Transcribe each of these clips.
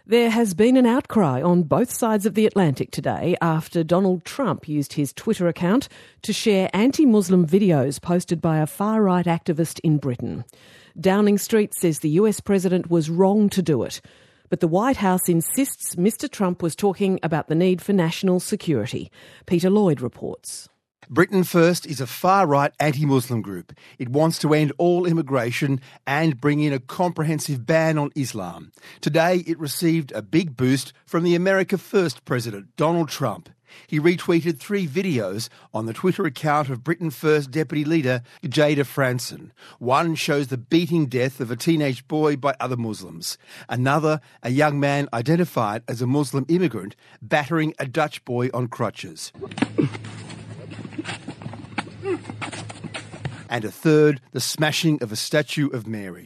There has been an outcry on both sides of the Atlantic today after Donald Trump used his Twitter account to share anti-Muslim videos posted by a far-right activist in Britain. Downing Street says the US president was wrong to do it, but the White House insists Mr Trump was talking about the need for national security. Peter Lloyd reports. Britain First is a far-right anti-Muslim group. It wants to end all immigration and bring in a comprehensive ban on Islam. Today, it received a big boost from the America First president, Donald Trump. He retweeted 3 videos on the Twitter account of Britain First deputy leader Jada Franson. One shows the beating death of a teenage boy by other Muslims. Another, a young man identified as a Muslim immigrant battering a Dutch boy on crutches. And a third, the smashing of a statue of Mary.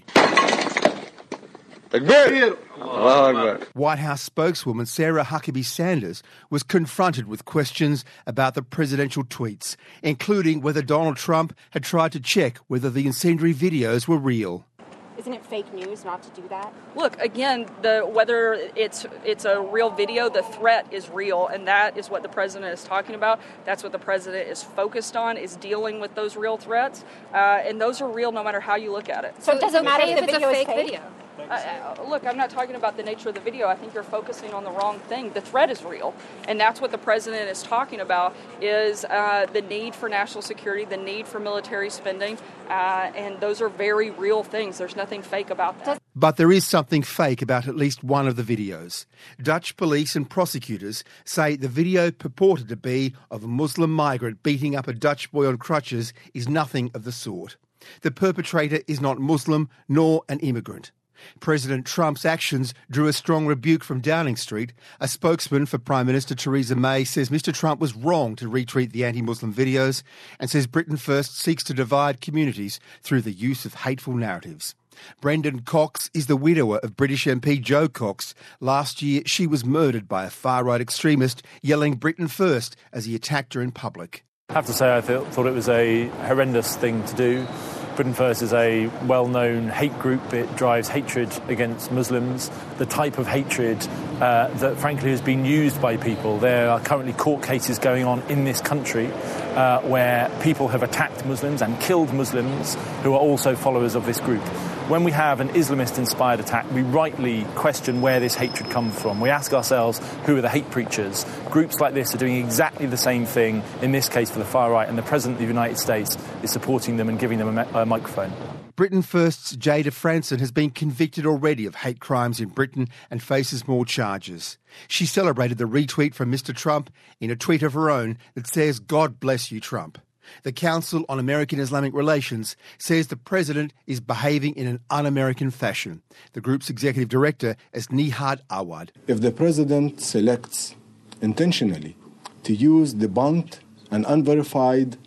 White House spokeswoman Sarah Huckabee Sanders was confronted with questions about the presidential tweets, including whether Donald Trump had tried to check whether the incendiary videos were real. Isn't it fake news not to do that? Look, again, whether it's a real video, the threat is real, and that is what the president is talking about. That's what the president is focused on, is dealing with those real threats, and those are real no matter how you look at it. So it doesn't matter if it's a fake video? Look, I'm not talking about the nature of the video. I think you're focusing on the wrong thing. The threat is real, and that's what the president is talking about, is the need for national security, the need for military spending, and those are very real things. There's nothing fake about that. But there is something fake about at least one of the videos. Dutch police and prosecutors say the video purported to be of a Muslim migrant beating up a Dutch boy on crutches is nothing of the sort. The perpetrator is not Muslim nor an immigrant. President Trump's actions drew a strong rebuke from Downing Street. A spokesman for Prime Minister Theresa May says Mr Trump was wrong to retweet the anti-Muslim videos and says Britain First seeks to divide communities through the use of hateful narratives. Brendan Cox is the widower of British MP Jo Cox. Last year, she was murdered by a far-right extremist yelling Britain First as he attacked her in public. I have to say I thought it was a horrendous thing to do. Britain First is a well-known hate group. It drives hatred against Muslims, the type of hatred that frankly has been used by people. There are currently court cases going on in this country where people have attacked Muslims and killed Muslims who are also followers of this group. When we have an Islamist-inspired attack, we rightly question where this hatred comes from. We ask ourselves, who are the hate preachers? Groups like this are doing exactly the same thing, in this case for the far right, and the President of the United States is supporting them and giving them a microphone. Britain First's Jada Franson has been convicted already of hate crimes in Britain and faces more charges. She celebrated the retweet from Mr Trump in a tweet of her own that says, "God bless you, Trump." The Council on American-Islamic Relations says the president is behaving in an un-American fashion. The group's executive director is Nihad Awad. If the president selects intentionally to use debunked and unverified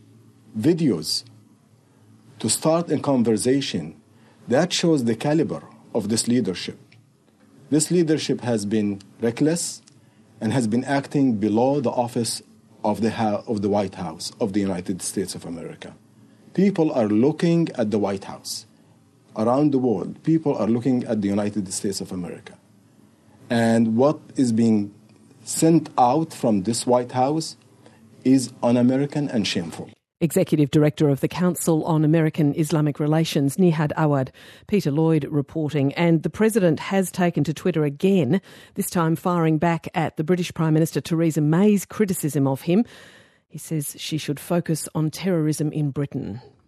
videos to start a conversation, that shows the caliber of this leadership. This leadership has been reckless and has been acting below the office of the White House of the United States of America. People are looking at the White House. Around the world, people are looking at the United States of America. And what is being sent out from this White House is un-American and shameful. Executive Director of the Council on American-Islamic Relations, Nihad Awad. Peter Lloyd reporting. And the President has taken to Twitter again, this time firing back at the British Prime Minister Theresa May's criticism of him. He says she should focus on terrorism in Britain.